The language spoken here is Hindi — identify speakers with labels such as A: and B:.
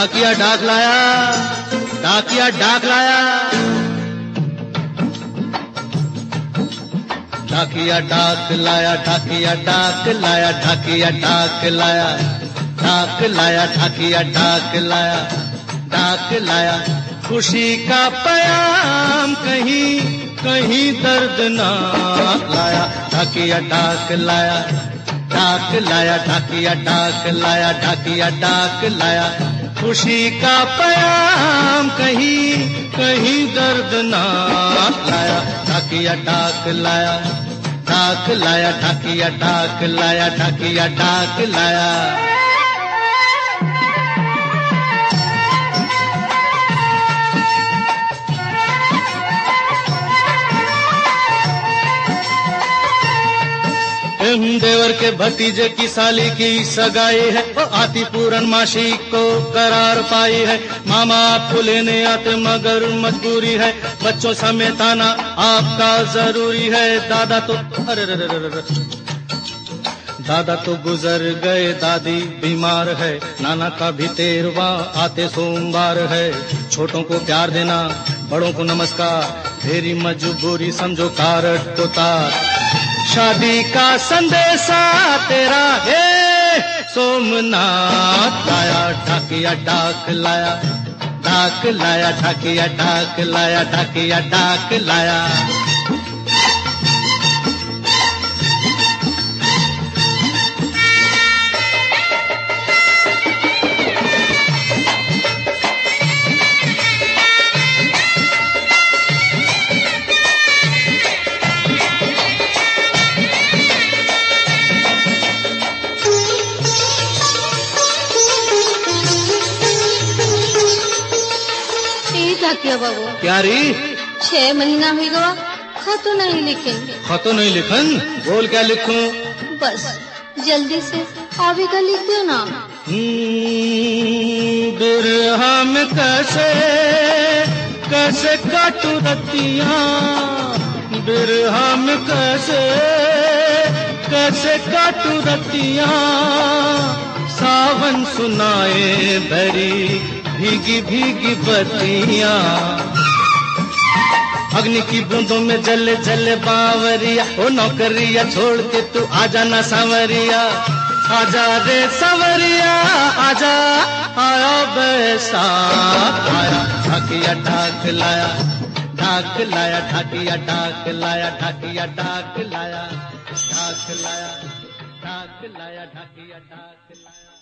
A: डाकिया डाक लाया, डाकिया डाक लाया, डाकिया डाक लाया, डाकिया डाक लाया, डाकिया डाक लाया, डाक लाया, डाकिया डाक लाया, डाक लाया। खुशी का पयाम कहीं कहीं दर्दनाक लाया, डाकिया डाक लाया, डाक लाया, डाकिया डाक लाया, डाकिया डाक लाया। खुशी का पयाम कहीं कहीं दर्दनाक लाया, डाकिया डाक लाया, डाक लाया, डाकिया डाक लाया, डाकिया डाक लाया। देवर के भतीजे की साली की सगाई है, आती पूर्णमासी को करार पाई है। मामा आपको लेने आते मगर मजबूरी है, बच्चों समेत आना आपका जरूरी है। दादा तो दादा तो गुजर गए, दादी बीमार है, नाना का भी 13वां आते सोमवार है। छोटों को प्यार देना, बड़ों को नमस्कार, तेरी मजबूरी समझो कारट तो तार। शादी का संदेशा तेरा है सोमनाथ लाया, डाकिया डाक लाया, डाक लाया, डाकिया डाक लाया, डाकिया डाक लाया।
B: क्या बाबू
A: प्यारी
B: 6 महीना हो गया, खत नहीं लिखेंगे।
A: खत नहीं लिखन, बोल क्या लिखूं?
B: बस जल्दी से अभी का लिख दो ना।
A: बिरहा में कैसे कैसे काटू रतिया, बिरहा में कैसे कैसे काटू रतिया। सावन सुनाए भरी भीगी भीगी बत्तियां, अग्नि की बूंदों में जले जले बावरिया। ओ नौकरिया छोड़ के तू आजा ना सांवरिया, आजा रे सांवरिया आजा, आया बैसाख आया। ढाकिया डाक लाया, डाक लाया, ढाकिया डाक लाया, ढाकिया डाक लाया, डाक लाया, डाक लाया, ढाकिया डाक लाया।